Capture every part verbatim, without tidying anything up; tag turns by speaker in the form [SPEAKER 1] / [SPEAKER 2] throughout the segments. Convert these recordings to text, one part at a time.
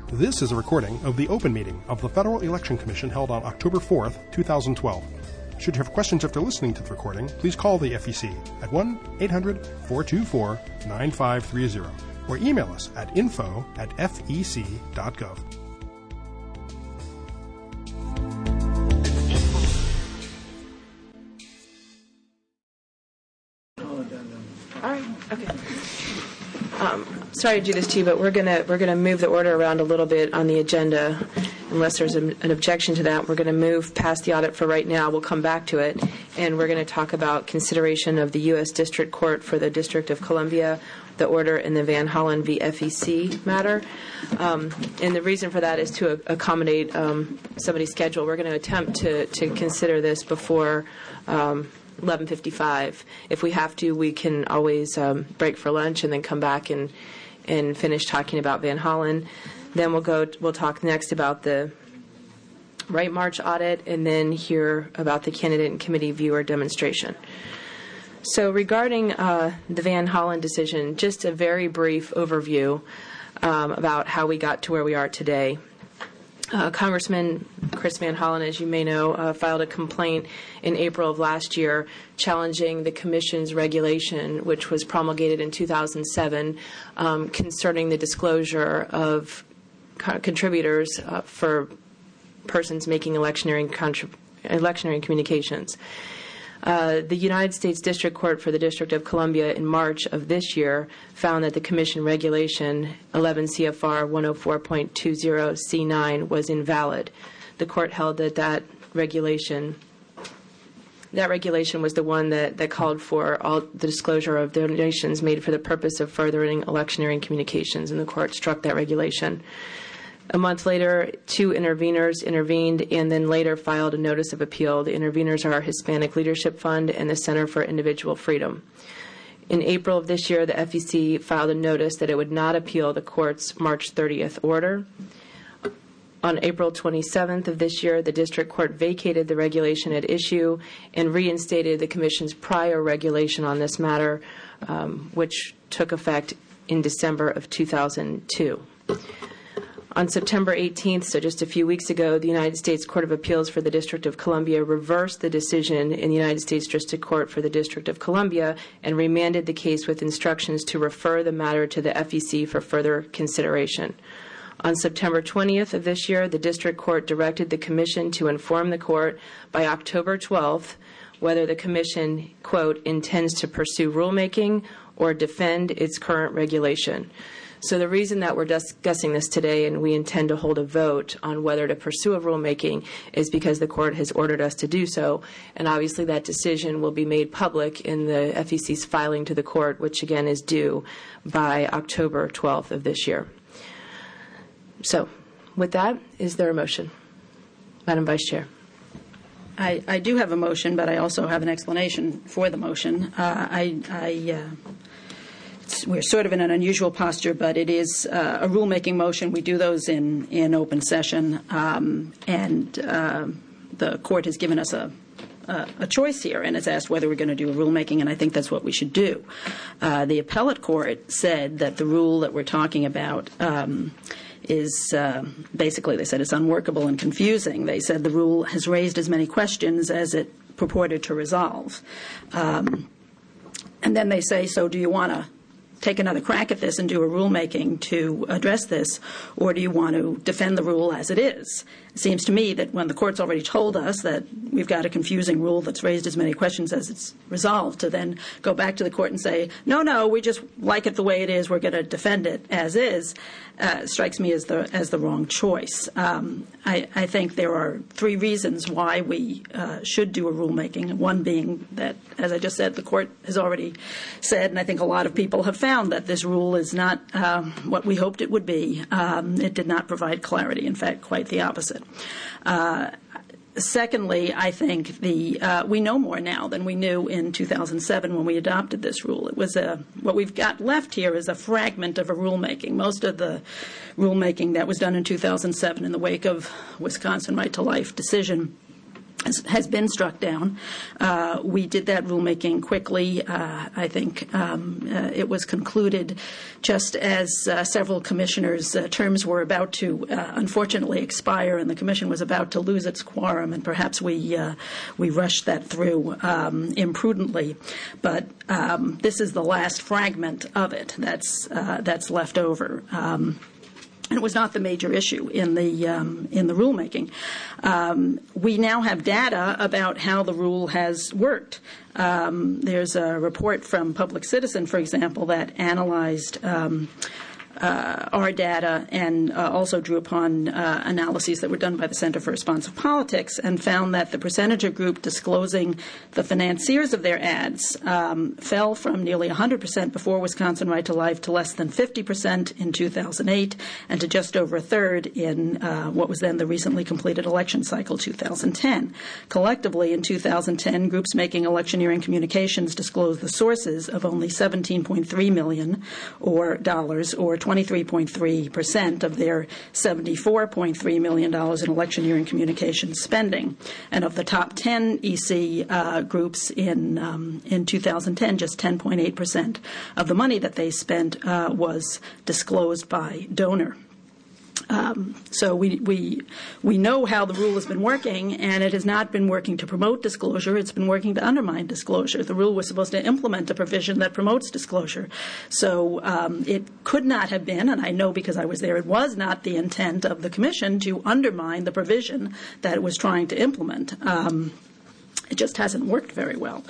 [SPEAKER 1] This is a recording of the open meeting of the Federal Election Commission held on October fourth, two thousand twelve. Should you have questions after listening to the recording, please call the F E C at one eight hundred, four two four, nine five three zero or email us at info at f e c dot gov.
[SPEAKER 2] All right. Okay. Um, sorry to do this to you, but we're gonna we're gonna move the order around a little bit on the agenda, unless there's an, an objection to that. We're going to move past the audit for right now. We'll come back to it, and we're going to talk about consideration of the U S District Court for the District of Columbia, the order in the Van Hollen v. F E C matter. Um, and the reason for that is to a- accommodate um, somebody's schedule. We're going to attempt to to consider this before Um, eleven fifty-five. If we have to, we can always um, break for lunch and then come back and and finish talking about Van Hollen. Then we'll go. We'll talk next about the Right March audit, and then hear about the candidate and committee viewer demonstration. So, regarding uh, the Van Hollen decision, just a very brief overview um, about how we got to where we are today. Uh, Congressman Chris Van Hollen, as you may know, uh, filed a complaint in April of last year challenging the Commission's regulation, which was promulgated in two thousand seven, um, concerning the disclosure of co- contributors uh, for persons making electioneering, contrib- electioneering communications. Uh, the United States District Court for the District of Columbia in March of this year found that the Commission regulation eleven C F R one oh four point two oh C nine was invalid. The court held that that regulation that regulation was the one that, that called for all the disclosure of donations made for the purpose of furthering electioneering communications, and the court struck that regulation. A month later, two interveners intervened and then later filed a notice of appeal. The interveners are Hispanic Leadership Fund and the Center for Individual Freedom. In April of this year, the F E C filed a notice that it would not appeal the court's March thirtieth order. On April twenty-seventh of this year, the District Court vacated the regulation at issue and reinstated the Commission's prior regulation on this matter, um, which took effect in December of two thousand two. On September eighteenth, so just a few weeks ago, the United States Court of Appeals for the District of Columbia reversed the decision in the United States District Court for the District of Columbia and remanded the case with instructions to refer the matter to the F E C for further consideration. On September twentieth of this year, the District Court directed the Commission to inform the Court by October twelfth whether the Commission, quote, intends to pursue rulemaking or defend its current regulation. So the reason that we're discussing this today and we intend to hold a vote on whether to pursue a rulemaking is because the court has ordered us to do so. And obviously that decision will be made public in the F E C's filing to the court, which again is due by October twelfth of this year. So with that, is there a motion? Madam Vice Chair.
[SPEAKER 3] I, I do have a motion, but I also have an explanation for the motion. Uh, I, I uh, We're sort of in an unusual posture, but it is uh, a rulemaking motion. We do those in, in open session, um, and uh, the court has given us a, a, a choice here and has asked whether we're going to do a rulemaking, and I think that's what we should do. Uh, the appellate court said that the rule that we're talking about um, is uh, basically, they said it's unworkable and confusing. They said the rule has raised as many questions as it purported to resolve. Um, and then they say, so do you want to take another crack at this and do a rulemaking to address this, or do you want to defend the rule as it is? It seems to me that when the court's already told us that we've got a confusing rule that's raised as many questions as it's resolved, to then go back to the court and say, no, no, we just like it the way it is, we're going to defend it as is, uh, strikes me as the as the wrong choice. Um, I, I think there are three reasons why we uh, should do a rulemaking, one being that, as I just said, the court has already said, and I think a lot of people have found that this rule is not um, what we hoped it would be. Um, it did not provide clarity. In fact, quite the opposite. Uh, secondly, I think the uh, we know more now than we knew in two thousand seven when we adopted this rule. It was a what we've got left here is a fragment of a rulemaking. Most of the rulemaking that was done in two thousand seven in the wake of Wisconsin Right to Life decision has been struck down. Uh, we did that rulemaking quickly. Uh, I think um, uh, it was concluded just as uh, several commissioners' uh, terms were about to uh, unfortunately expire, and the commission was about to lose its quorum, and perhaps we uh, we rushed that through um, imprudently. But um, this is the last fragment of it that's uh, that's left over. Um, And it was not the major issue in the um, in the rulemaking. Um, we now have data about how the rule has worked. Um, there's a report from Public Citizen, for example, that analyzed um, uh, our data and uh, also drew upon uh, analyses that were done by the Center for Responsive Politics, and found that the percentage of group disclosing the financiers of their ads um, fell from nearly one hundred percent before Wisconsin Right to Life to less than fifty percent in two thousand eight, and to just over a third in uh, what was then the recently completed election cycle, two thousand ten. Collectively, in two thousand ten, groups making electioneering communications disclosed the sources of only seventeen point three million or dollars, or twenty-three point three percent of their seventy-four point three million dollars in electioneering communications spending. And of the top ten E C uh, groups in um, in two thousand ten, just ten point eight percent of the money that they spent uh, was disclosed by donor. Um, so we, we we know how the rule has been working, and it has not been working to promote disclosure. It's been working to undermine disclosure. The rule was supposed to implement a provision that promotes disclosure. So um, it could not have been, and I know because I was there, it was not the intent of the Commission to undermine the provision that it was trying to implement. Um, it just hasn't worked very well.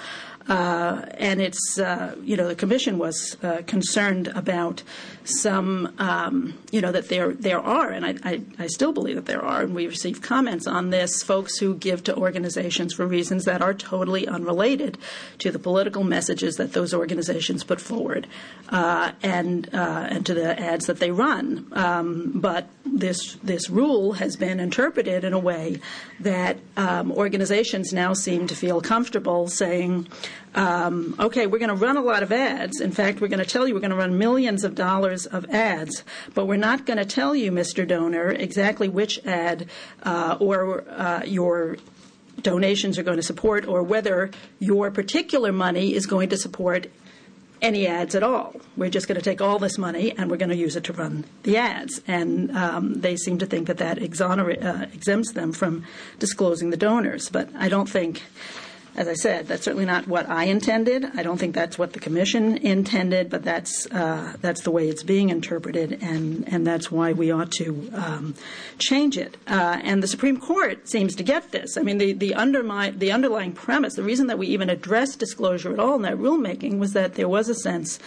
[SPEAKER 3] Uh, and it's, uh, you know, the Commission was uh, concerned about some, um, you know, that there there are, and I, I, I still believe that there are, and we receive comments on this, folks who give to organizations for reasons that are totally unrelated to the political messages that those organizations put forward uh, and uh, and to the ads that they run. Um, but this this rule has been interpreted in a way that um, organizations now seem to feel comfortable saying, Um, okay, we're going to run a lot of ads. In fact, we're going to tell you we're going to run millions of dollars of ads, but we're not going to tell you, Mister Donor, exactly which ad uh, or uh, your donations are going to support, or whether your particular money is going to support any ads at all. We're just going to take all this money and we're going to use it to run the ads. And um, they seem to think that that exonerate, uh, exempts them from disclosing the donors. But I don't think, as I said, that's certainly not what I intended. I don't think that's what the Commission intended, but that's uh, that's the way it's being interpreted, and, and that's why we ought to um, change it. Uh, and the Supreme Court seems to get this. I mean, the the, undermine, the underlying premise, the reason that we even addressed disclosure at all in that rulemaking was that there was a sense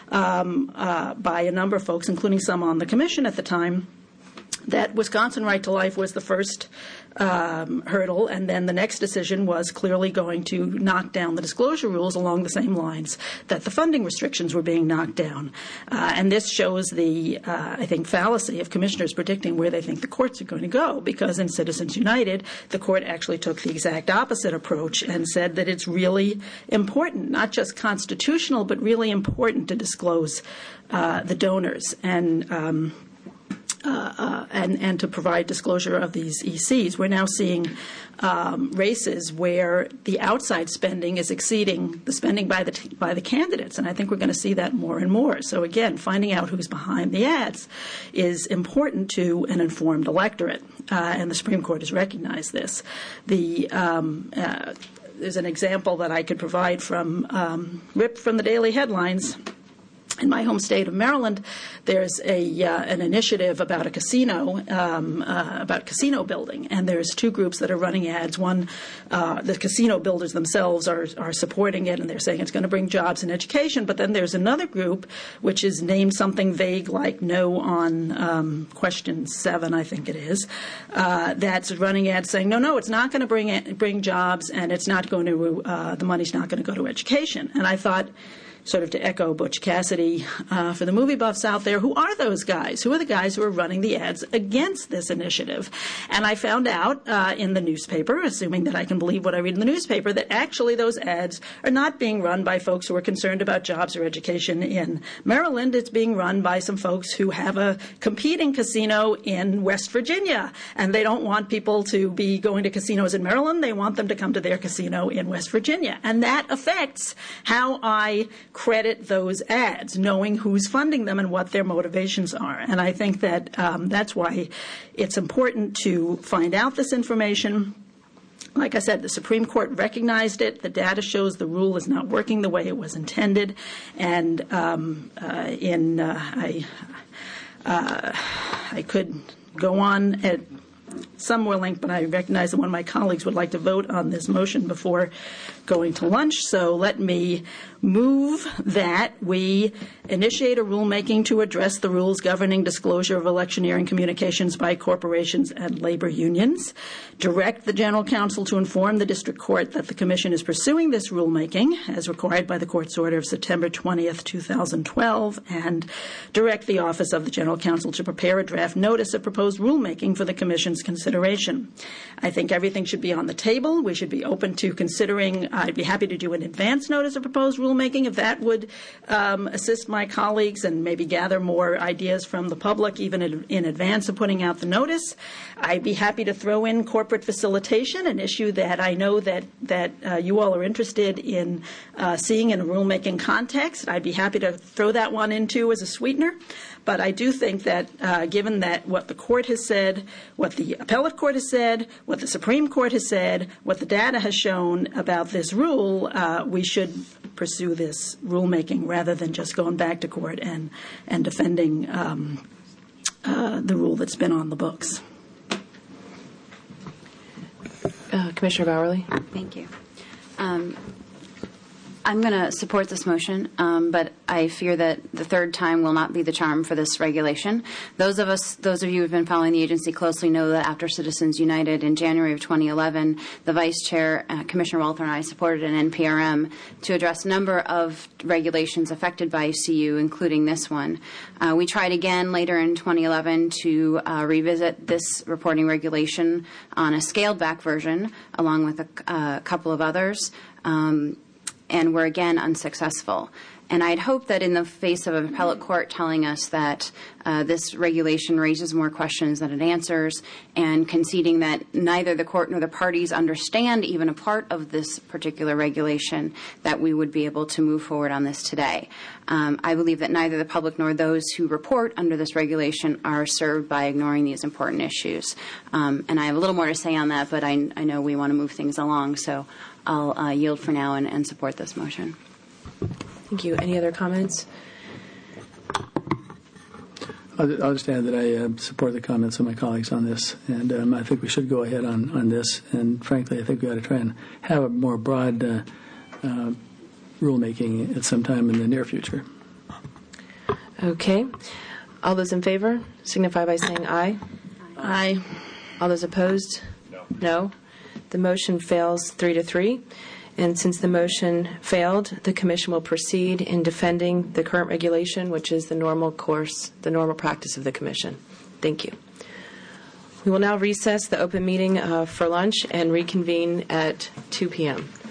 [SPEAKER 3] um, uh, by a number of folks, including some on the Commission at the time, that Wisconsin Right to Life was the first um, hurdle, and then the next decision was clearly going to knock down the disclosure rules along the same lines that the funding restrictions were being knocked down. Uh, and this shows the, uh, I think, fallacy of commissioners predicting where they think the courts are going to go, because in Citizens United, the court actually took the exact opposite approach and said that it's really important, not just constitutional, but really important to disclose uh, the donors. And um, Uh, uh, and, and to provide disclosure of these E Cs. We're now seeing um, races where the outside spending is exceeding the spending by the t- by the candidates, and I think we're going to see that more and more. So again, finding out who's behind the ads is important to an informed electorate, uh, and the Supreme Court has recognized this. The um, uh, there's an example that I could provide from um, ripped from the daily headlines. In my home state of Maryland, there's a uh, an initiative about a casino, um, uh, about casino building, and there's two groups that are running ads. One, uh, the casino builders themselves are are supporting it, and they're saying it's going to bring jobs and education. But then there's another group which is named something vague like "No" on um, question seven, I think it is, uh, that's running ads saying, "No, no, it's not going to bring bring jobs, and it's not going to uh, the money's not going to go to education." And I thought, sort of to echo Butch Cassidy, uh, for the movie buffs out there, who are those guys? Who are the guys who are running the ads against this initiative? And I found out uh, in the newspaper, assuming that I can believe what I read in the newspaper, that actually those ads are not being run by folks who are concerned about jobs or education in Maryland. It's being run by some folks who have a competing casino in West Virginia, and they don't want people to be going to casinos in Maryland. They want them to come to their casino in West Virginia. And that affects how I credit those ads, knowing who's funding them and what their motivations are. And I think that um, that's why it's important to find out this information. Like I said, the Supreme Court recognized it. The data shows the rule is not working the way it was intended. And um, uh, in uh, I, uh, I could go on at some more length, but I recognize that one of my colleagues would like to vote on this motion before going to lunch. So let me move that we initiate a rulemaking to address the rules governing disclosure of electioneering communications by corporations and labor unions, direct the General Counsel to inform the District Court that the Commission is pursuing this rulemaking as required by the Court's order of September twentieth, two thousand twelve, and direct the Office of the General Counsel to prepare a draft notice of proposed rulemaking for the Commission's consideration. I think everything should be on the table. We should be open to considering. I'd be happy to do an advance notice of proposed rulemaking if that would um, assist my colleagues and maybe gather more ideas from the public even in, in advance of putting out the notice. I'd be happy to throw in corporate facilitation, an issue that I know that, that uh, you all are interested in uh, seeing in a rulemaking context. I'd be happy to throw that one into as a sweetener. But I do think that uh, given that what the court has said, what the appellate court has said, what the Supreme Court has said, what the data has shown about this rule, uh, we should pursue this rulemaking rather than just going back to court and, and defending um, uh, the rule that's been on the books.
[SPEAKER 2] Uh, Commissioner Bowerly.
[SPEAKER 4] Thank you. Um, I'm going to support this motion, um, but I fear that the third time will not be the charm for this regulation. Those of us, those of you who have been following the agency closely know that after Citizens United in January of twenty eleven, the Vice Chair, uh, Commissioner Walther, and I supported an N P R M to address a number of regulations affected by C U, including this one. Uh, we tried again later in twenty eleven to uh, revisit this reporting regulation on a scaled-back version, along with a uh, couple of others. Um, and were again unsuccessful. And I'd hope that in the face of an appellate court telling us that uh, this regulation raises more questions than it answers, and conceding that neither the court nor the parties understand even a part of this particular regulation, that we would be able to move forward on this today. Um, I believe that neither the public nor those who report under this regulation are served by ignoring these important issues. Um, and I have a little more to say on that, but I, I know we want to move things along, so I'll uh, yield for now and, and support this motion.
[SPEAKER 2] Thank you. Any other comments?
[SPEAKER 5] I'll, I'll just add that I uh, support the comments of my colleagues on this, and um, I think we should go ahead on, on this. And frankly, I think we ought to try and have a more broad uh, uh, rulemaking at some time in the near future.
[SPEAKER 2] Okay. All those in favor signify by saying aye.
[SPEAKER 3] Aye.
[SPEAKER 2] All those opposed? No. No. The motion fails three to three. And since the motion failed, the Commission will proceed in defending the current regulation, which is the normal course, the normal practice of the Commission. Thank you. We will now recess the open meeting uh, for lunch and reconvene at two p.m.